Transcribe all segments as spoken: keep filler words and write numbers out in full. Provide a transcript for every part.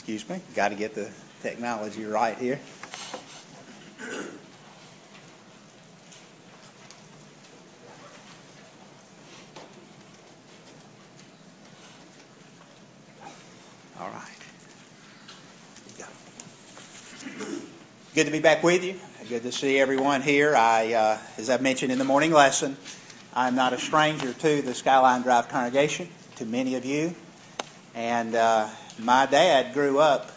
Excuse me, got to get the technology right here. All right. Good to be back with you. Good to see everyone here. I, uh, as I mentioned in the morning lesson, I'm not a stranger to the Skyline Drive congregation, to many of you. And uh, my dad grew up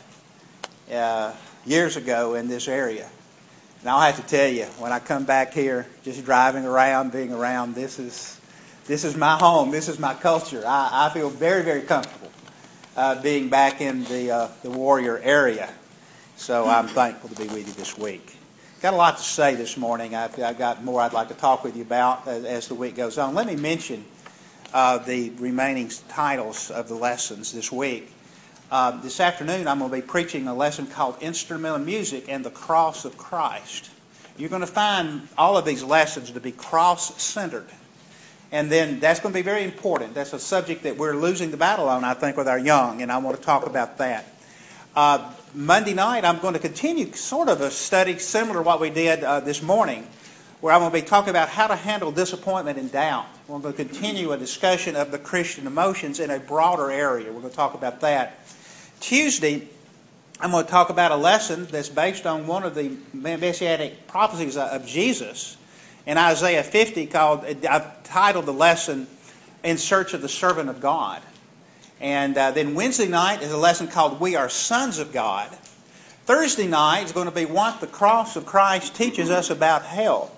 uh, years ago in this area. And I'll have to tell you, when I come back here, just driving around, being around, this is this is my home. This is my culture. I, I feel very, very comfortable uh, being back in the uh, the Warrior area. So I'm thankful to be with you this week. Got a lot to say this morning. I've, I've got more I'd like to talk with you about as, as the week goes on. Let me mention uh, the remaining titles of the lessons this week. Uh, this afternoon I'm going to be preaching a lesson called Instrumental Music and the Cross of Christ. You're going to find all of these lessons to be cross-centered. And then that's going to be very important. That's a subject that we're losing the battle on, I think, with our young, and I want to talk about that. Uh, Monday night, I'm going to continue sort of a study similar to what we did uh, this morning, where I'm going to be talking about how to handle disappointment and doubt. We're going to continue a discussion of the Christian emotions in a broader area. We're going to talk about that. Tuesday, I'm going to talk about a lesson that's based on one of the messianic prophecies of Jesus in Isaiah fifty, called, I've titled the lesson, In Search of the Servant of God. And uh, then Wednesday night is a lesson called We Are Sons of God. Thursday night is going to be What the Cross of Christ Teaches Us About Hell.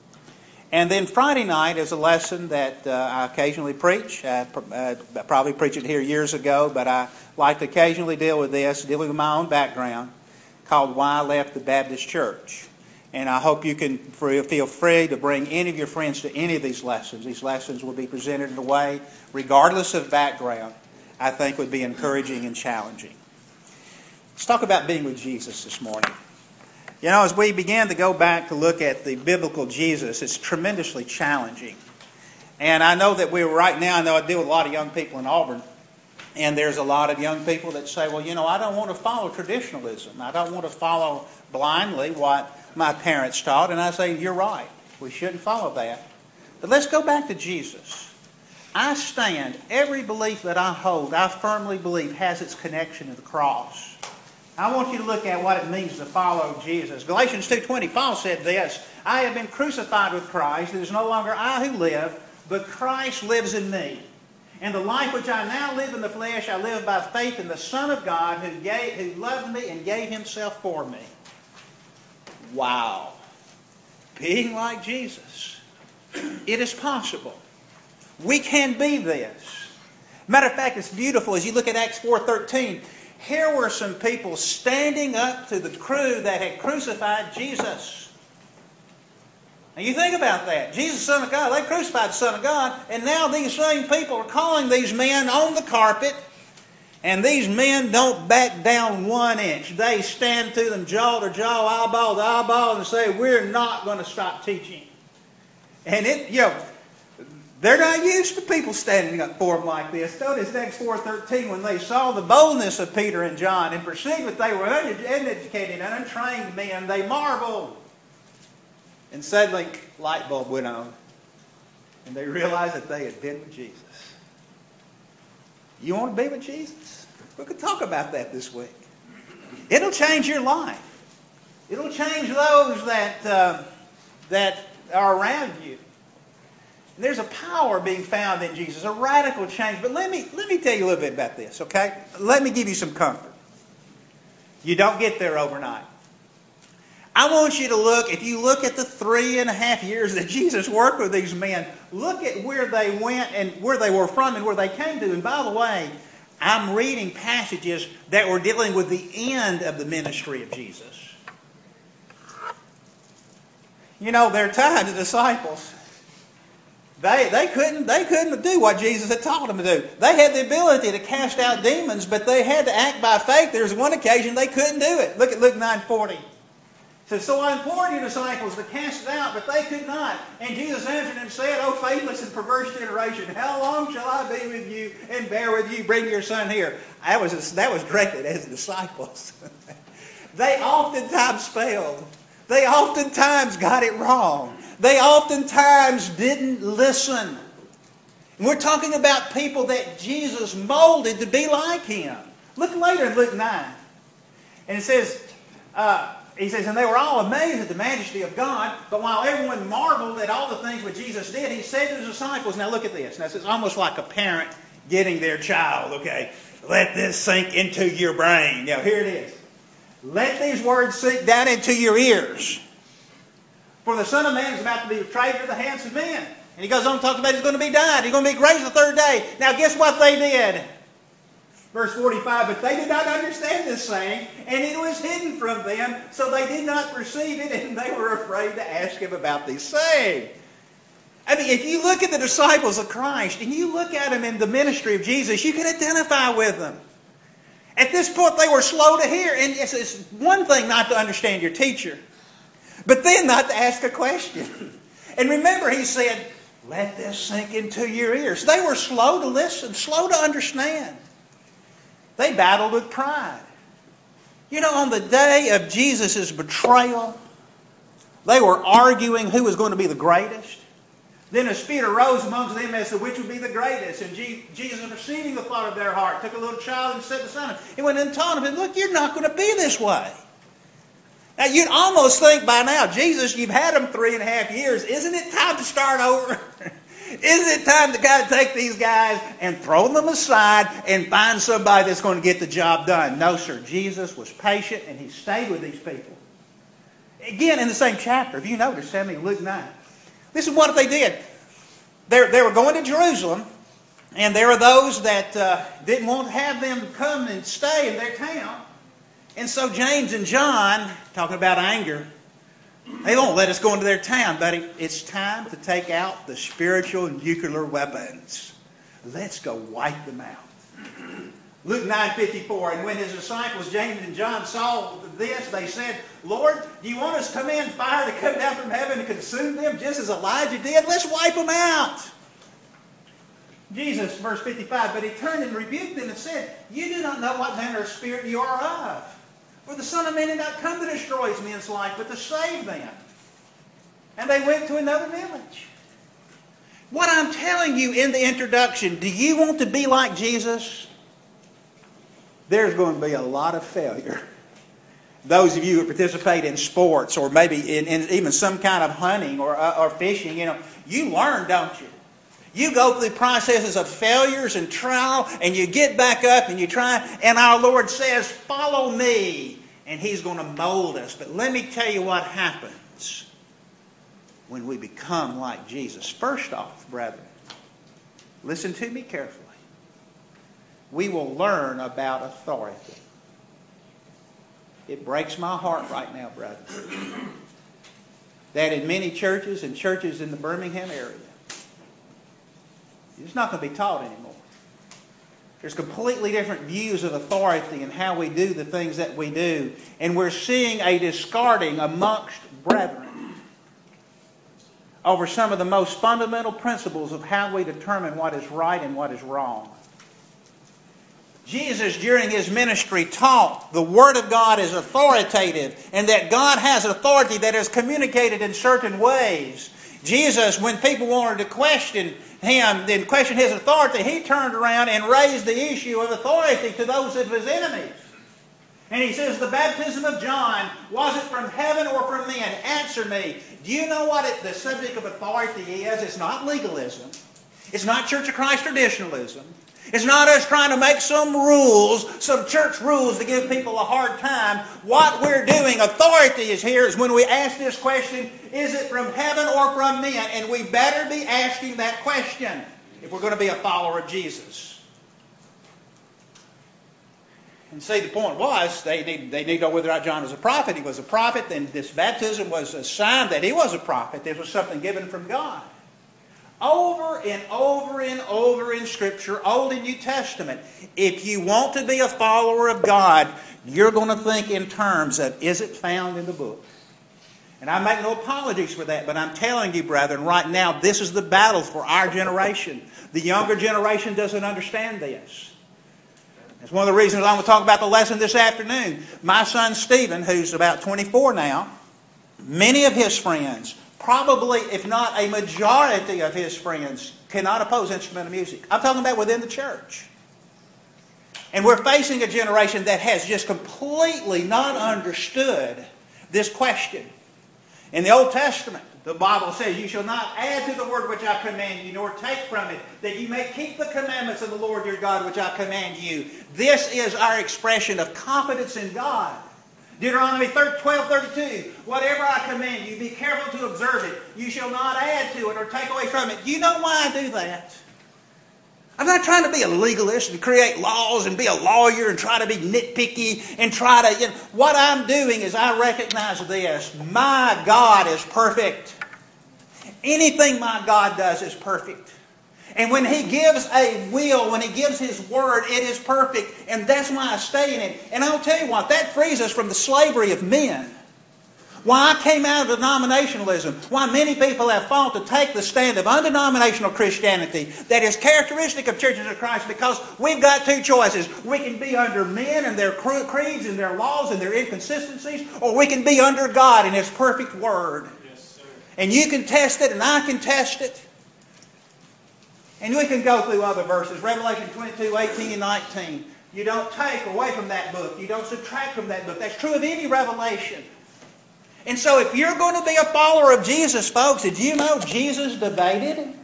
And then Friday night is a lesson that uh, I occasionally preach. I uh, probably preached it here years ago, but I like to occasionally deal with this, dealing with my own background, called Why I Left the Baptist Church. And I hope you can feel free to bring any of your friends to any of these lessons. These lessons will be presented in a way, regardless of background, I think would be encouraging and challenging. Let's talk about being with Jesus this morning. You know, as we began to go back to look at the biblical Jesus, it's tremendously challenging. And I know that we're right now, I know I deal with a lot of young people in Auburn, and there's a lot of young people that say, well, you know, I don't want to follow traditionalism. I don't want to follow blindly what my parents taught. And I say, you're right. We shouldn't follow that. But let's go back to Jesus. I stand, every belief that I hold, I firmly believe has its connection to the cross. I want you to look at what it means to follow Jesus. Galatians two twenty, Paul said this, I have been crucified with Christ. It is no longer I who live, but Christ lives in me. And the life which I now live in the flesh, I live by faith in the Son of God who gave, who loved me and gave himself for me. Wow. Being like Jesus. It is possible. We can be this. Matter of fact, it's beautiful as you look at Acts four thirteen. Here were some people standing up to the crew that had crucified Jesus. Now you think about that. Jesus, Son of God, they crucified the Son of God, and now these same people are calling these men on the carpet, and these men don't back down one inch. They stand to them jaw to jaw, eyeball to eyeball, and say, we're not going to stop teaching. And it, you know, they're not used to people standing up for them like this. Notice Acts four thirteen, when they saw the boldness of Peter and John and perceived that they were uneducated and untrained men, they marveled. And suddenly, light bulb went on. And they realized that they had been with Jesus. You want to be with Jesus? We could talk about that this week. It'll change your life. It'll change those that, uh, that are around you. And there's a power being found in Jesus, a radical change. But let me let me tell you a little bit about this, okay? Let me give you some comfort. You don't get there overnight. I want you to look, if you look at the three and a half years that Jesus worked with these men, look at where they went and where they were from and where they came to. And by the way, I'm reading passages that were dealing with the end of the ministry of Jesus. You know, there are times the disciples, They they couldn't they couldn't do what Jesus had taught them to do. They had the ability to cast out demons, but they had to act by faith. There was one occasion they couldn't do it. Look at Luke nine forty. It says, so I implored your disciples to cast it out, but they could not. And Jesus answered and said, O faithless and perverse generation, how long shall I be with you and bear with you? Bring your son here. That was, that was directed at his disciples. They oftentimes failed. They oftentimes got it wrong. They oftentimes didn't listen. And we're talking about people that Jesus molded to be like him. Look later in Luke nine. And it says, uh, he says, and they were all amazed at the majesty of God, but while everyone marveled at all the things which Jesus did, he said to his disciples, now look at this. Now it's almost like a parent getting their child, okay? Let this sink into your brain. Now here it is. Let these words sink down into your ears. For the Son of Man is about to be betrayed into the hands of men. And he goes on to talk about he's going to be died. He's going to be raised the third day. Now guess what they did? Verse forty-five, but they did not understand this saying, and it was hidden from them, so they did not perceive it, and they were afraid to ask him about these sayings. I mean, if you look at the disciples of Christ, and you look at them in the ministry of Jesus, you can identify with them. At this point, they were slow to hear, and it's, it's one thing not to understand your teacher, but then not to ask a question. And remember, he said, let this sink into your ears. They were slow to listen, slow to understand. They battled with pride. You know, on the day of Jesus' betrayal, they were arguing who was going to be the greatest. Then a spirit arose amongst them and said, which would be the greatest? And Jesus, perceiving the thought of their heart, took a little child and set beside him. He went and taught him, look, you're not going to be this way. Now, you'd almost think by now, Jesus, you've had them three and a half years. Isn't it time to start over? Isn't it time to kind of take these guys and throw them aside and find somebody that's going to get the job done? No, sir. Jesus was patient and he stayed with these people. Again, in the same chapter, if you notice, Sammy, Luke nine. This is what they did. They, they were going to Jerusalem, and there were those that uh, didn't want to have them come and stay in their town. And so James and John, talking about anger, they won't let us go into their town, buddy. It's time to take out the spiritual nuclear weapons. Let's go wipe them out. Luke nine fifty-four, and when his disciples, James and John, saw this, they said, Lord, do you want us to command fire to come down from heaven and consume them just as Elijah did? Let's wipe them out. Jesus, verse fifty-five, but he turned and rebuked them and said, you do not know what manner of spirit you are of. For the Son of Man did not come to destroy men's life, but to save them. And they went to another village. What I'm telling you in the introduction, do you want to be like Jesus? There's going to be a lot of failure. Those of you who participate in sports or maybe in, in even some kind of hunting or, uh, or fishing, you know, you learn, don't you? You go through processes of failures and trial, and you get back up and you try, and our Lord says, follow me, and he's going to mold us. But let me tell you what happens when we become like Jesus. First off, brethren, listen to me carefully. We will learn about authority. It breaks my heart right now, brethren, that in many churches and churches in the Birmingham area, it's not going to be taught anymore. There's completely different views of authority and how we do the things that we do. And we're seeing a discarding amongst brethren over some of the most fundamental principles of how we determine what is right and what is wrong. Jesus, during his ministry, taught the Word of God is authoritative and that God has authority that is communicated in certain ways. Jesus, when people wanted to question him, then question his authority, he turned around and raised the issue of authority to those of his enemies. And he says, the baptism of John, was it from heaven or from men? Answer me. Do you know what it, the subject of authority is? It's not legalism. It's not Church of Christ traditionalism. It's not us trying to make some rules, some church rules to give people a hard time. What we're doing, authority is here, is when we ask this question, is it from heaven or from men? And we better be asking that question if we're going to be a follower of Jesus. And see, the point was, they need, they need to know whether or not John was a prophet. He was a prophet, then this baptism was a sign that he was a prophet. This was something given from God. Over and over and over in Scripture, Old and New Testament, if you want to be a follower of God, you're going to think in terms of, is it found in the book? And I make no apologies for that, but I'm telling you, brethren, right now, this is the battle for our generation. The younger generation doesn't understand this. That's one of the reasons I'm going to talk about the lesson this afternoon. My son Stephen, who's about twenty-four now, many of his friends, probably if not a majority of his friends, cannot oppose instrumental music. I'm talking about within the church. And we're facing a generation that has just completely not understood this question. In the Old Testament, the Bible says, you shall not add to the word which I command you, nor take from it, that you may keep the commandments of the Lord your God which I command you. This is our expression of confidence in God. Deuteronomy twelve thirty-two, whatever I command you, be careful to observe it. You shall not add to it or take away from it. You know why I do that? I'm not trying to be a legalist and create laws and be a lawyer and try to be nitpicky and try to... You know, what I'm doing is I recognize this. My God is perfect. Anything my God does is perfect. And when He gives a will, when He gives His word, it is perfect. And that's why I stay in it. And I'll tell you what, that frees us from the slavery of men. Why I came out of denominationalism, why many people have fought to take the stand of undenominational Christianity that is characteristic of churches of Christ, because we've got two choices. We can be under men and their creeds and their laws and their inconsistencies, or we can be under God and His perfect word. Yes, sir. And you can test it and I can test it. And we can go through other verses. Revelation twenty-two, eighteen and nineteen. You don't take away from that book. You don't subtract from that book. That's true of any revelation. And so if you're going to be a follower of Jesus, folks, did you know Jesus debated?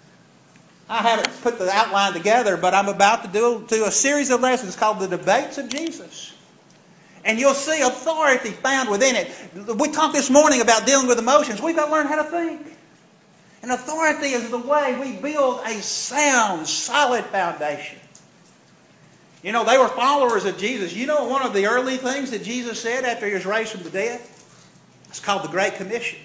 I haven't put the outline together, but I'm about to do, do a series of lessons called The Debates of Jesus. And you'll see authority found within it. We talked this morning about dealing with emotions. We've got to learn how to think. And authority is the way we build a sound, solid foundation. You know, they were followers of Jesus. You know one of the early things that Jesus said after He was raised from the dead? It's called the Great Commission.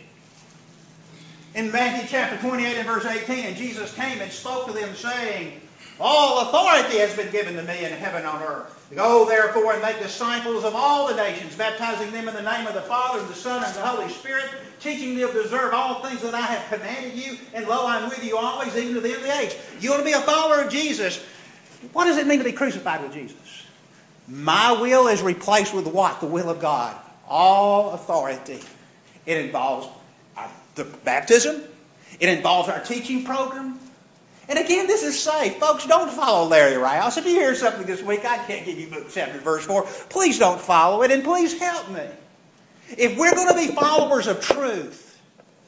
In Matthew chapter twenty-eight and verse eighteen, and Jesus came and spoke to them, saying, all authority has been given to me in heaven and on earth. Go therefore and make disciples of all the nations, baptizing them in the name of the Father and the Son and the Holy Spirit, teaching them to observe all things that I have commanded you, and lo, I am with you always, even to the end of the age. You want to be a follower of Jesus. What does it mean to be crucified with Jesus? My will is replaced with what? The will of God. All authority. It involves our, the baptism. It involves our teaching program. And again, this is safe. Folks, don't follow Larry Rouse. If you hear something this week, I can't give you book, chapter, verse four. Please don't follow it, and please help me. If we're going to be followers of truth,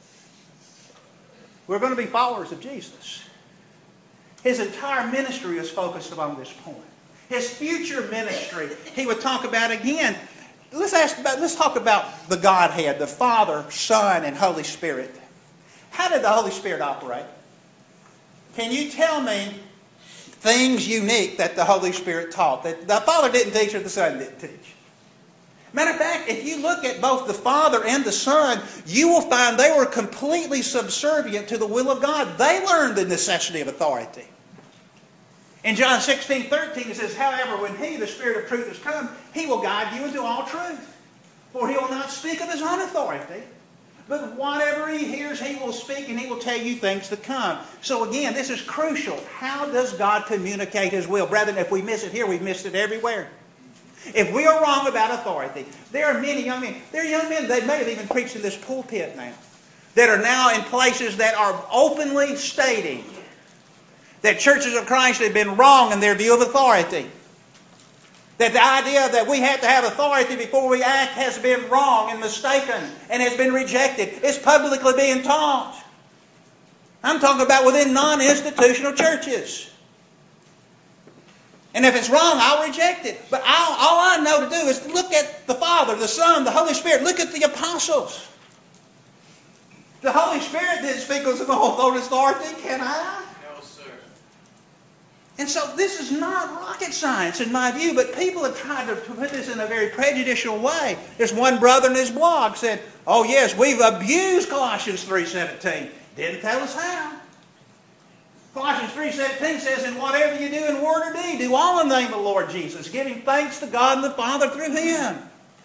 we're going to be followers of Jesus. His entire ministry is focused on this point. His future ministry, He would talk about again. Let's ask about. Let's talk about the Godhead, the Father, Son, and Holy Spirit. How did the Holy Spirit operate? Can you tell me things unique that the Holy Spirit taught that the Father didn't teach or the Son didn't teach? Matter of fact, if you look at both the Father and the Son, you will find they were completely subservient to the will of God. They learned the necessity of authority. In John sixteen thirteen, it says, however, when He, the Spirit of truth, has come, He will guide you into all truth. For He will not speak of His own authority, but whatever He hears, He will speak, and He will tell you things to come. So again, this is crucial. How does God communicate His will? Brethren, if we miss it here, we've missed it everywhere. If we are wrong about authority, there are many young men. There are young men that may have even preached in this pulpit now, that are now in places that are openly stating that churches of Christ have been wrong in their view of authority. That the idea that we have to have authority before we act has been wrong and mistaken and has been rejected. It's publicly being taught. I'm talking about within non-institutional churches. And if it's wrong, I'll reject it. But I'll, all I know to do is look at the Father, the Son, the Holy Spirit. Look at the apostles. The Holy Spirit didn't speak with his own authority, can I? No, sir. And so this is not rocket science in my view, but people have tried to put this in a very prejudicial way. There's one brother in his blog said, oh yes, we've abused Colossians three seventeen. Didn't tell us how. Colossians three seventeen says, and whatever you do in word or deed, do all in the name of the Lord Jesus, giving thanks to God and the Father through Him.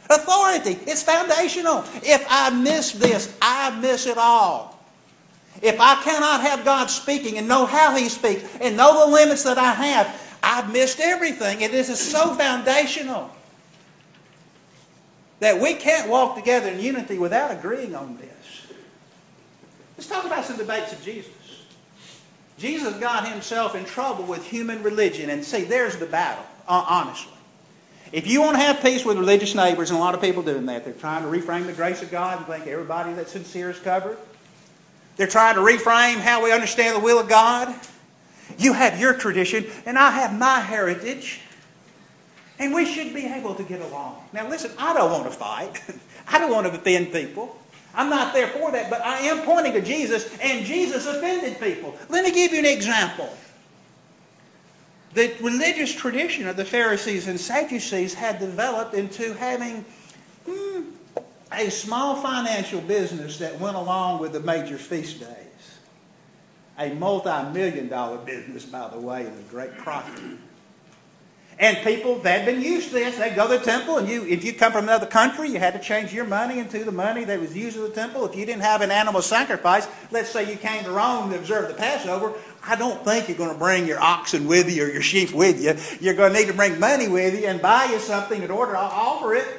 Authority. It's foundational. If I miss this, I miss it all. If I cannot have God speaking and know how He speaks and know the limits that I have, I've missed everything. And this is so foundational that we can't walk together in unity without agreeing on this. Let's talk about some debates of Jesus. Jesus got Himself in trouble with human religion. And see, there's the battle, honestly. If you want to have peace with religious neighbors, and a lot of people doing that, they're trying to reframe the grace of God and think everybody that's sincere is covered. They're trying to reframe how we understand the will of God. You have your tradition, and I have my heritage. And we should be able to get along. Now listen, I don't want to fight. I don't want to offend people. I'm not there for that, but I am pointing to Jesus, and Jesus offended people. Let me give you an example. The religious tradition of the Pharisees and Sadducees had developed into having hmm, a small financial business that went along with the major feast days. A multi-million dollar business, by the way, and a great profit. And people, they'd been used to this. They'd go to the temple, and you, if you come from another country, you had to change your money into the money that was used in the temple. If you didn't have an animal sacrifice, let's say you came to Rome to observe the Passover, I don't think you're going to bring your oxen with you or your sheep with you. You're going to need to bring money with you and buy you something in order to offer it.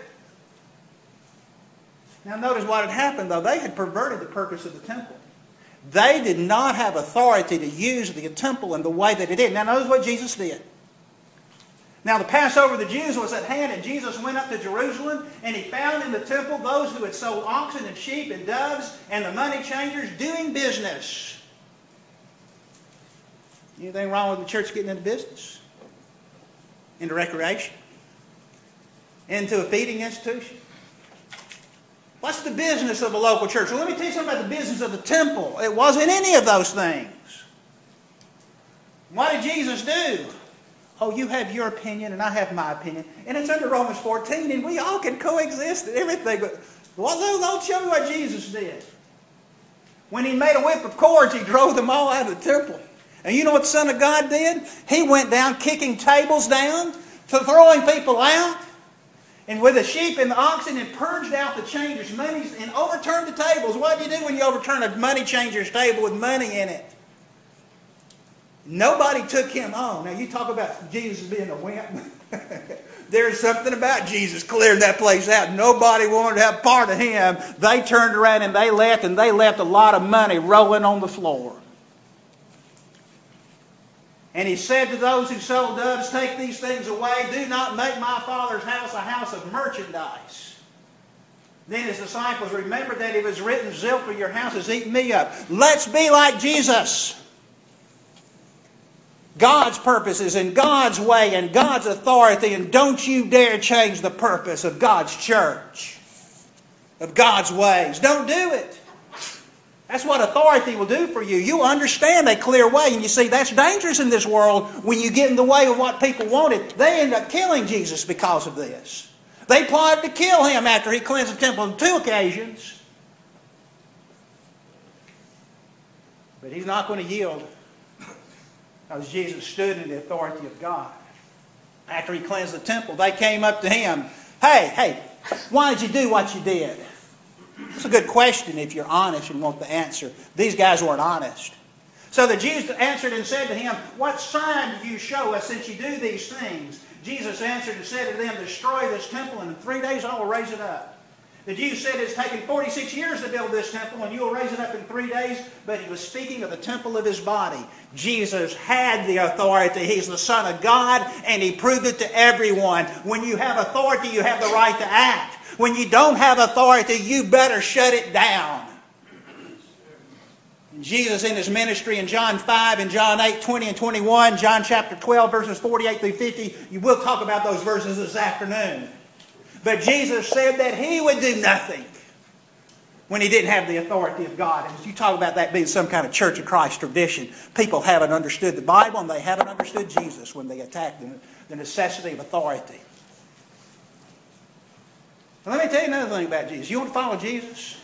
Now notice what had happened, though. They had perverted the purpose of the temple. They did not have authority to use the temple in the way that it did. Now notice what Jesus did. Now the Passover of the Jews was at hand, and Jesus went up to Jerusalem, and He found in the temple those who had sold oxen and sheep and doves and the money changers doing business. Anything wrong with the church getting into business? Into recreation? Into a feeding institution? What's the business of a local church? Well, let me tell you something about the business of the temple. It wasn't any of those things. What did Jesus do? Oh, you have your opinion and I have my opinion. And it's under Romans fourteen, and we all can coexist and everything. But well, don't show me what Jesus did. When He made a whip of cords, He drove them all out of the temple. And you know what the Son of God did? He went down kicking tables down, to throwing people out. And with the sheep and the oxen, and purged out the changers' monies and overturned the tables. What do you do when you overturn a money changer's table with money in it? Nobody took Him on. Now you talk about Jesus being a wimp. There's something about Jesus clearing that place out. Nobody wanted to have part of Him. They turned around and they left, and they left a lot of money rolling on the floor. And He said to those who sold doves, take these things away. Do not make my Father's house a house of merchandise. Then His disciples remembered that it was written, zeal for your house has eaten me up. Let's be like Jesus. God's purposes and God's way and God's authority, and don't you dare change the purpose of God's church, of God's ways. Don't do it. That's what authority will do for you. You'll understand a clear way, and you see that's dangerous in this world when you get in the way of what people wanted. They end up killing Jesus because of this. They plotted to kill Him after He cleansed the temple on two occasions. But He's not going to yield, because Jesus stood in the authority of God. After He cleansed the temple, they came up to Him. Hey, hey, why did you do what you did? It's a good question if you're honest and want the answer. These guys weren't honest. So the Jews answered and said to Him, what sign do you show us since you do these things? Jesus answered and said to them, destroy this temple, and in three days I will raise it up. The Jews said it's taken forty-six years to build this temple, and you will raise it up in three days. But He was speaking of the temple of His body. Jesus had the authority. He's the Son of God, and He proved it to everyone. When you have authority, you have the right to act. When you don't have authority, you better shut it down. And Jesus in His ministry in John five and John eight, twenty and twenty-one, John chapter twelve, verses forty-eight through fifty, you will talk about those verses this afternoon. But Jesus said that He would do nothing when He didn't have the authority of God. And as you talk about that being some kind of Church of Christ tradition, people haven't understood the Bible, and they haven't understood Jesus when they attack the, the necessity of authority. Now, let me tell you another thing about Jesus. You want to follow Jesus?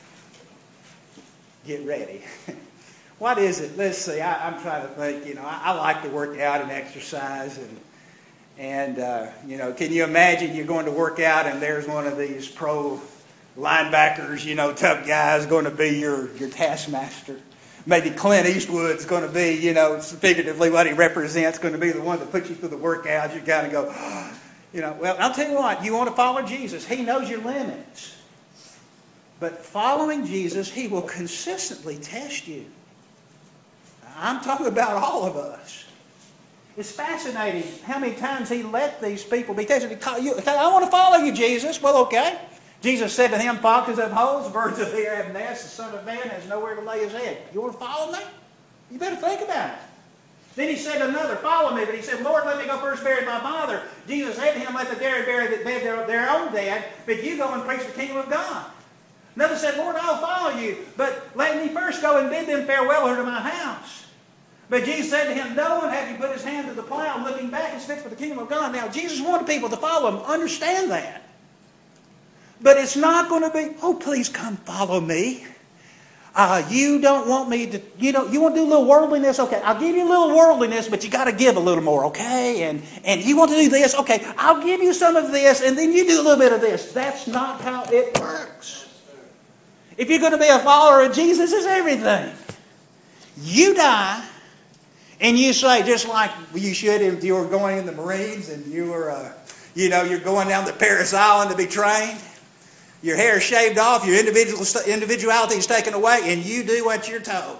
Get ready. What is it? Let's see. I, I'm trying to think. You know, I, I like to work out and exercise, and And, uh, you know, can you imagine you're going to work out and there's one of these pro linebackers, you know, tough guys going to be your, your taskmaster. Maybe Clint Eastwood's going to be, you know, figuratively what he represents, going to be the one that puts you through the workout. You kind of go, oh, you know, well, I'll tell you what, you want to follow Jesus. He knows your limits. But following Jesus, He will consistently test you. I'm talking about all of us. It's fascinating how many times He let these people be tested. I want to follow you, Jesus. Well, okay. Jesus said to him, foxes have holes, birds of the air have nests, the Son of Man has nowhere to lay His head. You want to follow me? You better think about it. Then He said to another, follow me. But he said, Lord, let me go first bury my father. Jesus said to him, let the dead bury their, their own dead, but you go and preach the kingdom of God. Another said, Lord, I'll follow you, but let me first go and bid them farewell to my house. But Jesus said to him, no one having put his hand to the plow, looking back is fit for the kingdom of God. Now, Jesus wanted people to follow Him. Understand that. But it's not going to be, oh, please come follow me. Uh, you don't want me to, you know, you want to do a little worldliness? Okay, I'll give you a little worldliness, but you got to give a little more, okay? And, and you want to do this? Okay, I'll give you some of this, and then you do a little bit of this. That's not how it works. If you're going to be a follower of Jesus, it's everything. You die. And you say, just like you should if you were going in the Marines and you were, uh, you know, you're going down to Parris Island to be trained. Your hair is shaved off, your individual individuality is taken away, and you do what you're told.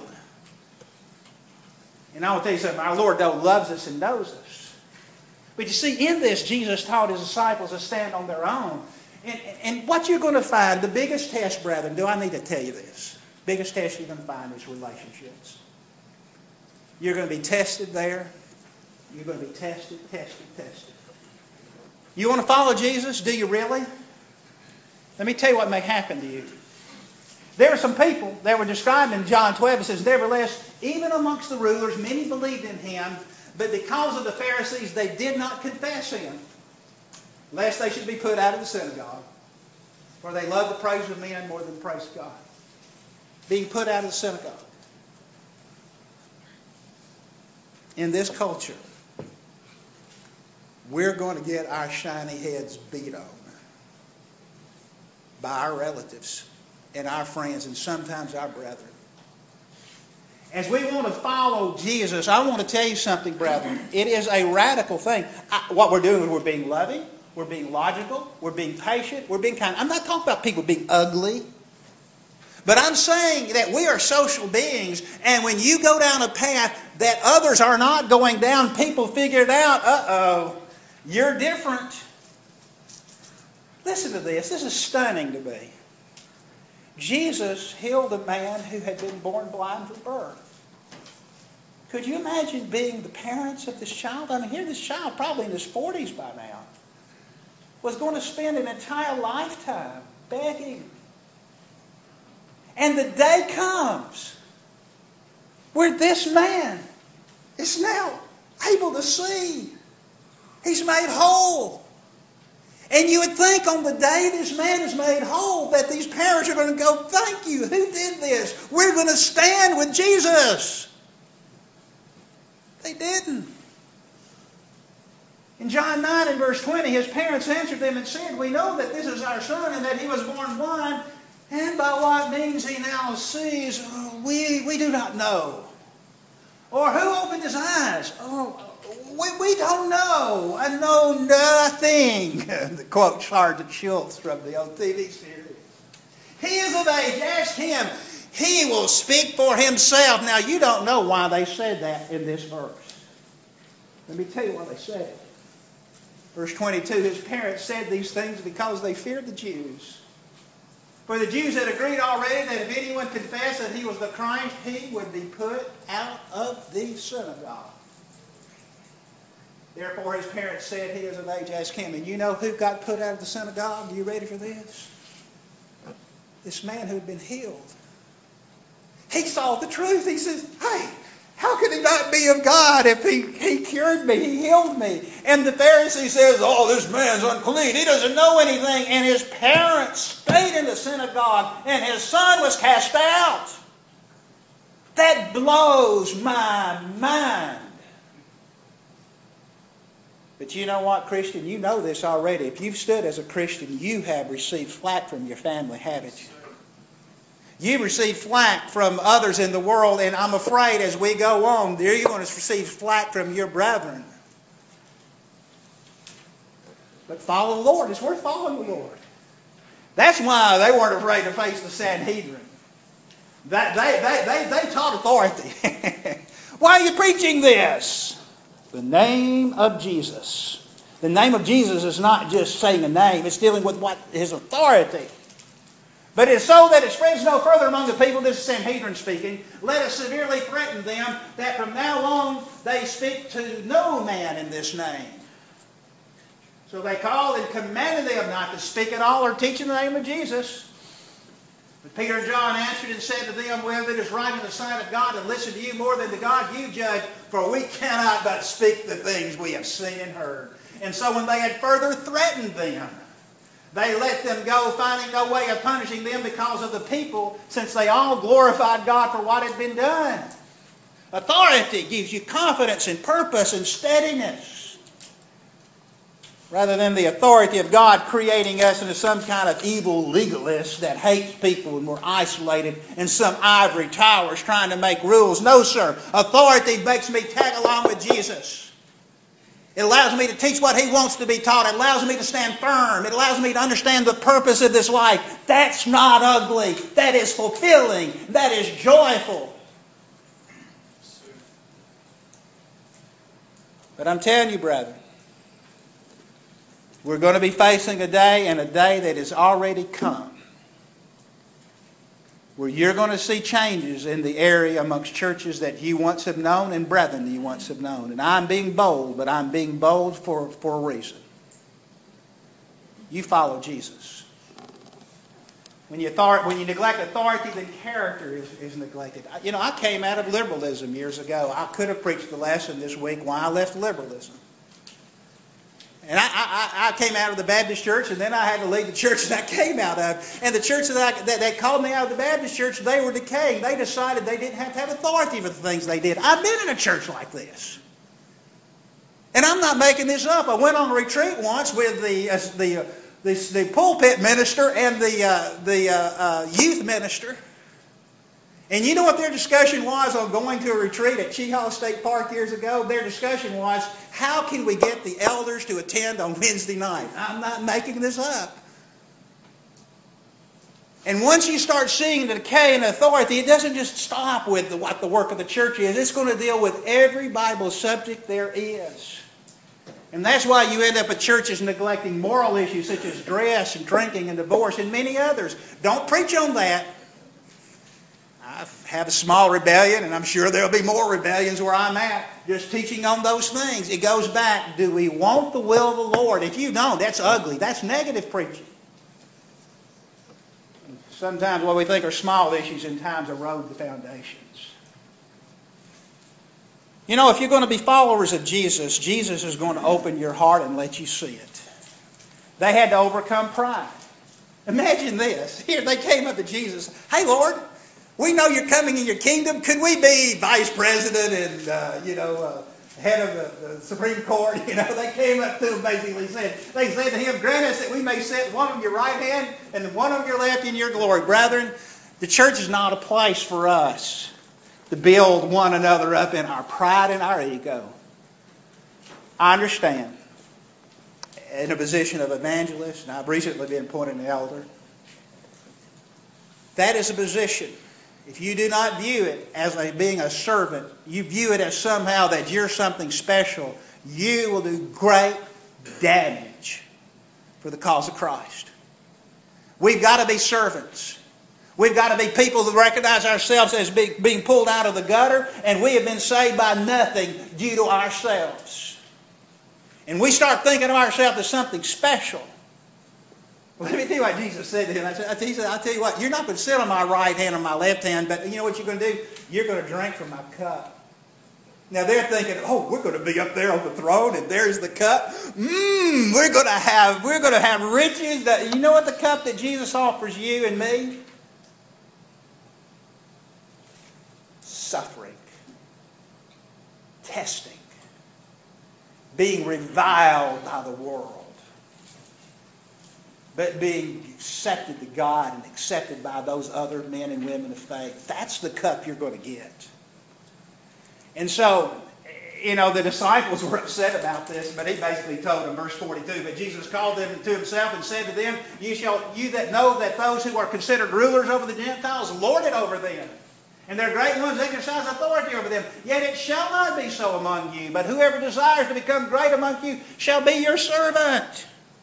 And I will tell you something, our Lord though loves us and knows us. But you see, in this, Jesus taught His disciples to stand on their own. And, and what you're going to find, the biggest test, brethren, do I need to tell you this? Biggest test you're going to find is relationships. You're going to be tested there. You're going to be tested, tested, tested. You want to follow Jesus? Do you really? Let me tell you what may happen to you. There are some people that were described in John twelve. It says, nevertheless, even amongst the rulers, many believed in Him, but because of the Pharisees, they did not confess Him, lest they should be put out of the synagogue. For they love the praise of men more than the praise of God. Being put out of the synagogue. In this culture, we're going to get our shiny heads beat on by our relatives and our friends and sometimes our brethren. As we want to follow Jesus, I want to tell you something, brethren. It is a radical thing. I, what we're doing is we're being loving, we're being logical, we're being patient, we're being kind. I'm not talking about people being ugly. But I'm saying that we are social beings, and when you go down a path that others are not going down, people figure it out, uh-oh, you're different. Listen to this. This is stunning to me. Jesus healed a man who had been born blind from birth. Could you imagine being the parents of this child? I mean, here this child, probably in his forties by now, was going to spend an entire lifetime begging. And the day comes where this man is now able to see. He's made whole. And you would think on the day this man is made whole that these parents are going to go, thank you, who did this? We're going to stand with Jesus. They didn't. In John nine and verse twenty, his parents answered them and said, we know that this is our son and that he was born blind. And by what means he now sees, we, we do not know. Or who opened his eyes? Oh, we, we don't know. I know nothing. To quote Sergeant Schultz from the old T V series. He is of age. Ask him. He will speak for himself. Now, you don't know why they said that in this verse. Let me tell you why they said it. Verse twenty-two, his parents said these things because they feared the Jews. For the Jews had agreed already that if anyone confessed that he was the Christ, he would be put out of the synagogue. Therefore his parents said, he is of age, ask him. And you know who got put out of the synagogue? Are you ready for this? This man who had been healed. He saw the truth. He says, hey, how could he not be of God if he, he cured me, he healed me? And the Pharisee says, oh, this man's unclean. He doesn't know anything. And his parents stayed in the synagogue and his son was cast out. That blows my mind. But you know what, Christian? You know this already. If you've stood as a Christian, you have received flack from your family, haven't you? You receive flack from others in the world, and I'm afraid as we go on, you're going to receive flack from your brethren. But follow the Lord. It's worth following the Lord. That's why they weren't afraid to face the Sanhedrin. That they, they, they, they taught authority. Why are you preaching this? The name of Jesus. The name of Jesus is not just saying a name. It's dealing with what his authority. But it's so that it spreads no further among the people, this is Sanhedrin speaking, let us severely threaten them that from now on they speak to no man in this name. So they called and commanded them not to speak at all or teach in the name of Jesus. But Peter and John answered and said to them, whether it is right in the sight of God to listen to you more than to God, you judge, for we cannot but speak the things we have seen and heard. And so when they had further threatened them, they let them go, finding no way of punishing them because of the people, since they all glorified God for what had been done. Authority gives you confidence and purpose and steadiness, rather than the authority of God creating us into some kind of evil legalist that hates people and we're isolated in some ivory towers trying to make rules. No, sir. Authority makes me tag along with Jesus. It allows me to teach what he wants to be taught. It allows me to stand firm. It allows me to understand the purpose of this life. That's not ugly. That is fulfilling. That is joyful. But I'm telling you, brethren, we're going to be facing a day, and a day that has already come, where you're going to see changes in the area amongst churches that you once have known and brethren that you once have known. And I'm being bold, but I'm being bold for, for a reason. You follow Jesus. When you, author, when you neglect authority, then character is, is neglected. You know, I came out of liberalism years ago. I could have preached the lesson this week why I left liberalism. And I, I, I came out of the Baptist church, and then I had to leave the church that I came out of. And the church that, I, that, that called me out of the Baptist church, they were decaying. They decided they didn't have to have authority for the things they did. I've been in a church like this. And I'm not making this up. I went on a retreat once with the uh, the, uh, the the pulpit minister and the uh, the uh, uh, youth minister. And you know what their discussion was on going to a retreat at Chehaw State Park years ago? Their discussion was, how can we get the elders to attend on Wednesday night? I'm not making this up. And once you start seeing the decay in authority, it doesn't just stop with the, what the work of the church is. It's going to deal with every Bible subject there is. And that's why you end up at churches neglecting moral issues such as dress and drinking and divorce and many others. Don't preach on that. I have a small rebellion, and I'm sure there'll be more rebellions where I'm at, just teaching on those things. It goes back, do we want the will of the Lord? If you don't, that's ugly. That's negative preaching. Sometimes what we think are small issues in times erode the foundations. You know, if you're going to be followers of Jesus, Jesus is going to open your heart and let you see it. They had to overcome pride. Imagine this. Here they came up to Jesus. Hey, Lord, we know you're coming in your kingdom. Could we be vice president and, uh, you know, uh, head of the, the Supreme Court? You know, they came up to him basically said, they said to him, grant us that we may sit one on your right hand and one on your left in your glory. Brethren, the church is not a place for us to build one another up in our pride and our ego. I understand. In a position of evangelist, and I've recently been appointed an elder, that is a position. If you do not view it as a, being a servant, you view it as somehow that you're something special, you will do great damage for the cause of Christ. We've got to be servants. We've got to be people who recognize ourselves as being, being pulled out of the gutter, and we have been saved by nothing due to ourselves. And we start thinking of ourselves as something special. Well, let me tell you what Jesus said to him. I said, he said, I'll tell you what, you're not going to sit on my right hand or my left hand, but you know what you're going to do? You're going to drink from my cup. Now they're thinking, oh, we're going to be up there on the throne, and there's the cup. Mmm, we're going to have, we're going to have riches. That, you know what the cup that Jesus offers you and me? Suffering. Testing. being reviled by the world, but being accepted to God and accepted by those other men and women of faith. That's the cup you're going to get. And so, you know, the disciples were upset about this, but he basically told them, verse forty-two, but Jesus called them to himself and said to them, You shall, you that know that those who are considered rulers over the Gentiles lord it over them, and their great ones exercise authority over them. Yet it shall not be so among you, but whoever desires to become great among you shall be your servant.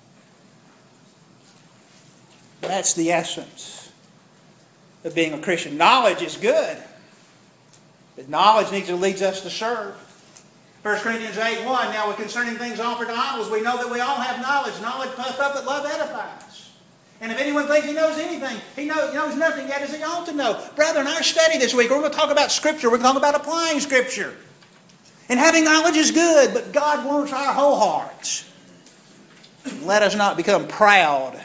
That's the essence of being a Christian. Knowledge is good, but knowledge needs to lead us to serve. First Corinthians eight one, now concerning things offered to idols, we know that we all have knowledge. Knowledge puffed up, but love edifies. And if anyone thinks he knows anything, he knows, knows nothing yet as he ought to know. Brethren, our study this week, we're going to talk about Scripture. We're going to talk about applying Scripture. And having knowledge is good, but God wants our whole hearts. Let us not become proud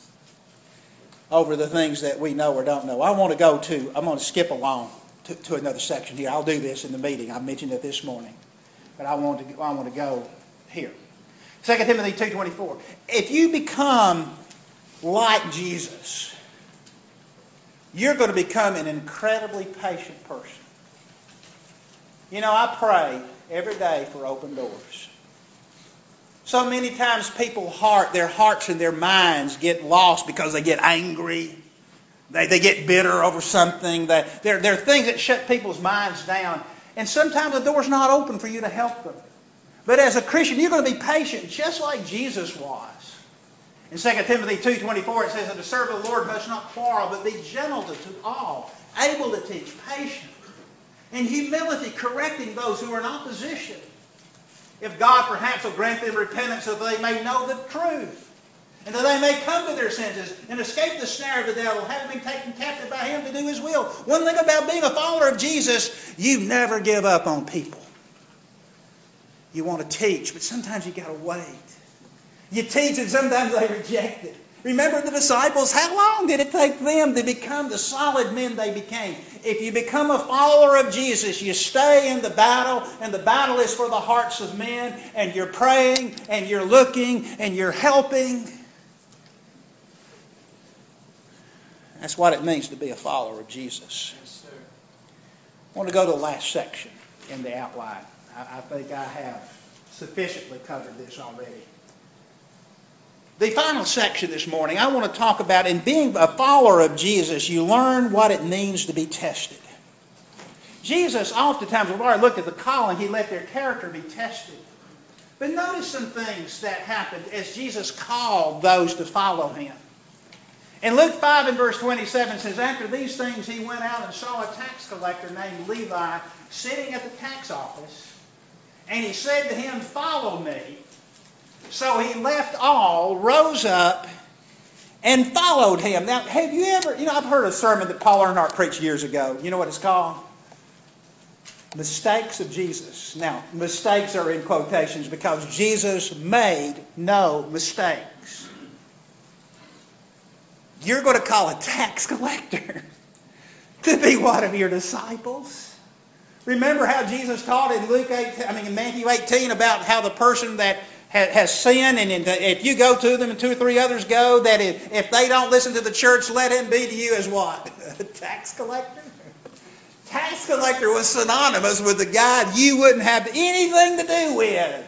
over the things that we know or don't know. I want to go to, I'm going to skip along to, to another section here. I'll do this in the meeting. I mentioned it this morning. But I want to, I want to go here. Second Timothy two twenty-four. If you become like Jesus, you're going to become an incredibly patient person. You know, I pray every day for open doors. So many times people's heart, their hearts and their minds get lost because they get angry. They, they get bitter over something. They, there, there are things that shut people's minds down. And sometimes the door's not open for you to help them. But as a Christian, you're going to be patient just like Jesus was. In Second Timothy two twenty-four, it says that the servant of the Lord must not quarrel, but be gentle to all, able to teach, patient, in humility, correcting those who are in opposition. If God perhaps will grant them repentance so that they may know the truth, and that they may come to their senses and escape the snare of the devil, having been taken captive by him to do his will. One thing about being a follower of Jesus, you never give up on people. You want to teach, but sometimes you got to wait. You teach and sometimes they reject it. Remember the disciples? How long did it take them to become the solid men they became? If you become a follower of Jesus, you stay in the battle, and the battle is for the hearts of men, and you're praying, and you're looking, and you're helping. That's what it means to be a follower of Jesus. Yes, sir. I want to go to the last section in the outline. I, I think I have sufficiently covered this already. The final section this morning, I want to talk about, in being a follower of Jesus, you learn what it means to be tested. Jesus, oftentimes, we've already looked at the calling, he let their character be tested. But notice some things that happened as Jesus called those to follow him. In Luke five and verse twenty-seven, it says, after these things he went out and saw a tax collector named Levi sitting at the tax office. And he said to him, follow me. So he left all, rose up, and followed him. Now, have you ever, you know, I've heard a sermon that Paul Earnhardt preached years ago. You know what it's called? Mistakes of Jesus. Now, mistakes are in quotations because Jesus made no mistakes. You're going to call a tax collector to be one of your disciples? Remember how Jesus taught in Luke eight, I mean in Matthew eighteen about how the person that has sinned, and if you go to them and two or three others go, that if, if they don't listen to the church, let him be to you as what? A tax collector? Tax collector was synonymous with the guy you wouldn't have anything to do with.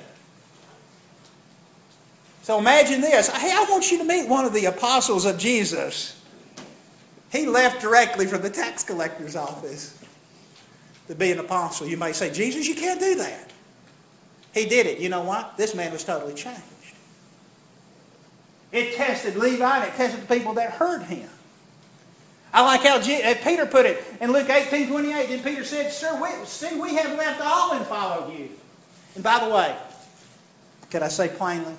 So imagine this. Hey, I want you to meet one of the apostles of Jesus. He left directly from the tax collector's office to be an apostle. You may say, Jesus, you can't do that. He did it. You know what? This man was totally changed. It tested Levi and it tested the people that heard him. I like how Peter put it in Luke eighteen twenty-eight. Then Peter said, Sir, we, see, we have left all and followed you. And by the way, could I say plainly?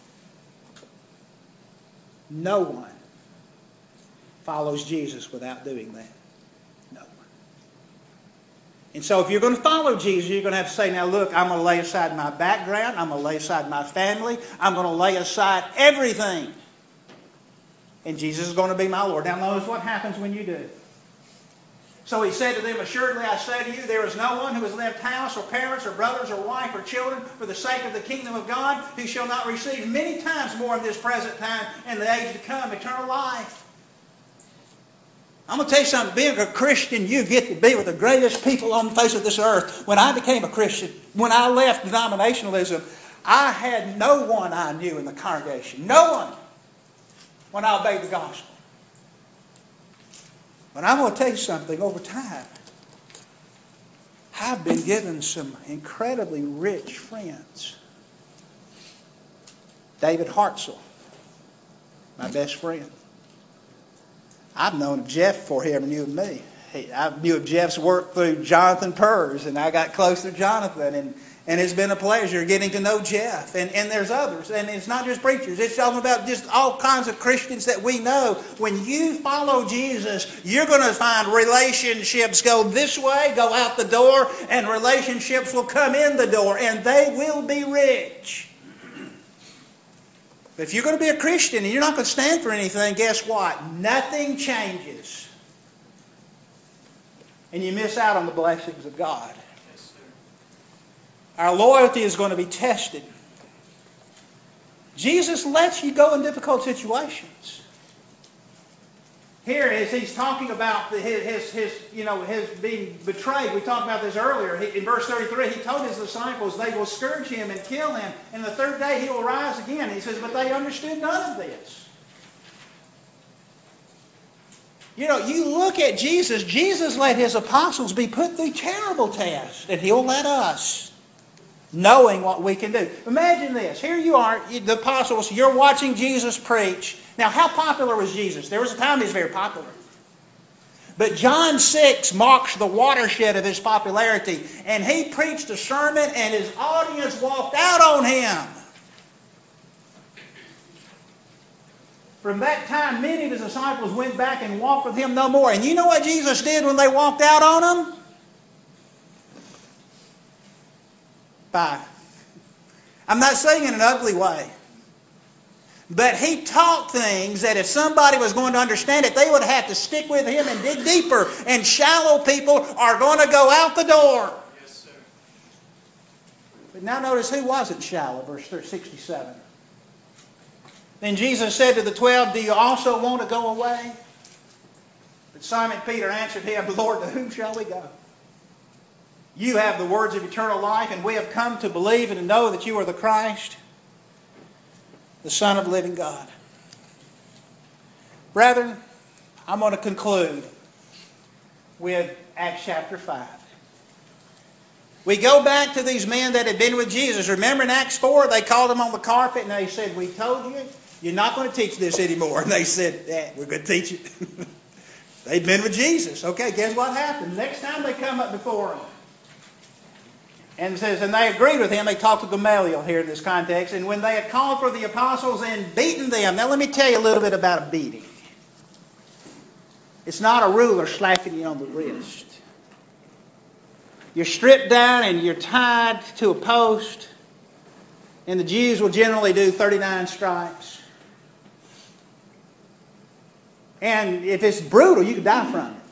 No one follows Jesus without doing that. No one. And so if you're going to follow Jesus, you're going to have to say, now look, I'm going to lay aside my background. I'm going to lay aside my family. I'm going to lay aside everything. And Jesus is going to be my Lord. Now notice what happens when you do. So he said to them, assuredly I say to you, there is no one who has left house or parents or brothers or wife or children for the sake of the kingdom of God who shall not receive many times more in this present time and the age to come eternal life. I'm going to tell you something. Being a Christian, you get to be with the greatest people on the face of this earth. When I became a Christian, when I left denominationalism, I had no one I knew in the congregation. No one. When I obeyed the gospel. But I'm going to tell you something. Over time, I've been given some incredibly rich friends. David Hartzell, my best friend. I've known of Jeff before he ever knew of me. He, I knew of Jeff's work through Jonathan Purrs, and I got close to Jonathan, and, and it's been a pleasure getting to know Jeff. And, and there's others, and it's not just preachers. It's talking about just all kinds of Christians that we know. When you follow Jesus, you're going to find relationships go this way, go out the door, and relationships will come in the door, and they will be rich. But if you're going to be a Christian and you're not going to stand for anything, guess what? Nothing changes. And you miss out on the blessings of God. Yes, our loyalty is going to be tested. Jesus lets you go in difficult situations. Here, as he's talking about his, his, his, you know, his being betrayed, we talked about this earlier. He, in verse thirty-three, he told his disciples they will scourge him and kill him, and the third day he will rise again. He says, but they understood none of this. You know, you look at Jesus. Jesus let his apostles be put through terrible tests, and he'll let us, knowing what we can do. Imagine this. Here you are, the apostles, you're watching Jesus preach. Now, how popular was Jesus? There was a time he was very popular. But John six marks the watershed of his popularity. And he preached a sermon, and his audience walked out on him. From that time, many of his disciples went back and walked with him no more. And you know what Jesus did when they walked out on him? Bye. I'm not saying in an ugly way. But he taught things that if somebody was going to understand it, they would have to stick with him and dig deeper. And shallow people are going to go out the door. Yes, sir. But now notice who wasn't shallow, verse sixty-seven. Then Jesus said to the twelve, do you also want to go away? But Simon Peter answered him, Lord, to whom shall we go? You have the words of eternal life, and we have come to believe and to know that you are the Christ, the Son of the living God. Brethren, I'm going to conclude with Acts chapter five. We go back to these men that had been with Jesus. Remember in Acts four, they called them on the carpet and they said, we told you, you're not going to teach this anymore. And they said, yeah, we're going to teach it. They'd been with Jesus. Okay, guess what happened? Next time they come up before him. And it says, and they agreed with him. They talked to Gamaliel here in this context. And when they had called for the apostles and beaten them. Now let me tell you a little bit about a beating. It's not a ruler slapping you on the wrist. You're stripped down and you're tied to a post. And the Jews will generally do thirty-nine stripes. And if it's brutal, you can die from it.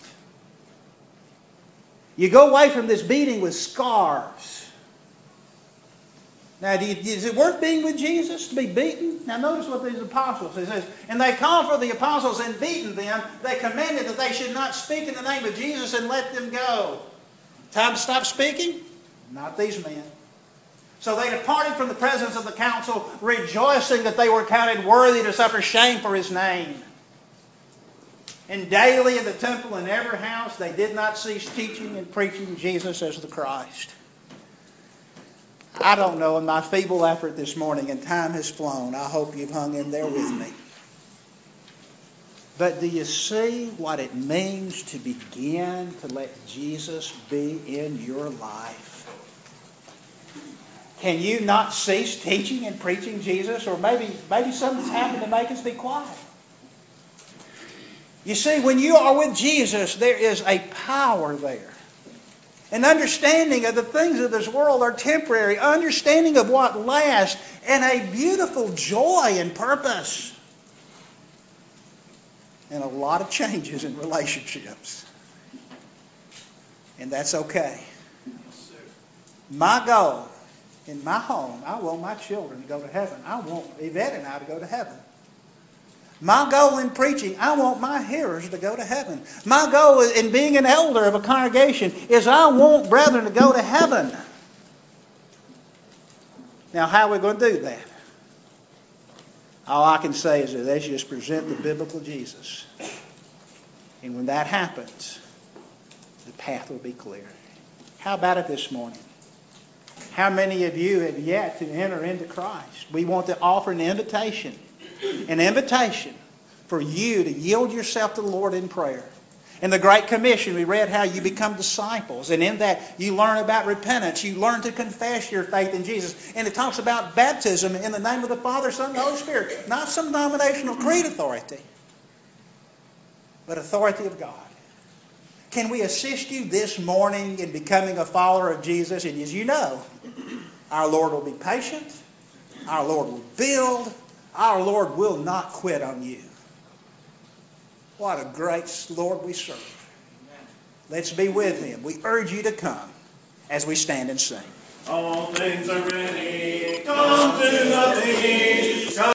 You go away from this beating with scars. Now, do you, is it worth being with Jesus to be beaten? Now, notice what these apostles, it says, and they called for the apostles and beaten them. They commanded that they should not speak in the name of Jesus and let them go. Time to stop speaking? Not these men. So they departed from the presence of the council, rejoicing that they were counted worthy to suffer shame for his name. And daily in the temple and every house they did not cease teaching and preaching Jesus as the Christ. I don't know, in my feeble effort this morning, and time has flown, I hope you've hung in there with me. But do you see what it means to begin to let Jesus be in your life? Can you not cease teaching and preaching Jesus? Or maybe, maybe something's happened to make us be quiet. You see, when you are with Jesus, there is a power there. An understanding of the things of this world are temporary. Understanding of what lasts. And a beautiful joy and purpose. And a lot of changes in relationships. And that's okay. My goal in my home, I want my children to go to heaven. I want Yvette and I to go to heaven. My goal in preaching, I want my hearers to go to heaven. My goal in being an elder of a congregation is I want brethren to go to heaven. Now, how are we going to do that? All I can say is that let's just present the biblical Jesus. And when that happens, the path will be clear. How about it this morning? How many of you have yet to enter into Christ? We want to offer an invitation. An invitation for you to yield yourself to the Lord in prayer. In the Great Commission, we read how you become disciples. And in that, you learn about repentance. You learn to confess your faith in Jesus. And it talks about baptism in the name of the Father, Son, and the Holy Spirit. Not some denominational creed authority, but authority of God. Can we assist you this morning in becoming a follower of Jesus? And as you know, our Lord will be patient. Our Lord will build. Our Lord will not quit on you. What a great Lord we serve. Let's be with Him. We urge you to come as we stand and sing. All things are ready. Come to the King.